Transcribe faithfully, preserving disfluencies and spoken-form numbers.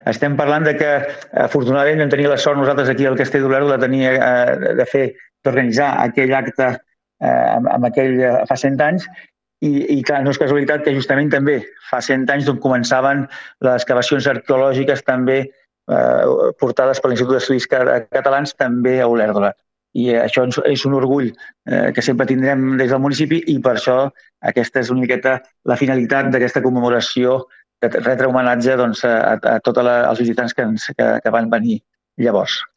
Estem parlant de que, afortunadament, vam tenir la sort nosaltres aquí al Castell d'Olero de tenir, eh, de fer, d'organitzar aquell acte eh, amb, amb aquell fa cent anys, i, i clar, no és casualitat que justament també fa cent anys d'on començaven les excavacions arqueològiques també eh, portades per l'Institut d'Estudis Catalans també a Olèrdola. I això és un orgull eh, que sempre tindrem des del municipi, i per això aquesta és una miqueta la finalitat d'aquesta commemoració, de retre homenatge doncs, a, a tots els visitants que, ens, que, que van venir llavors.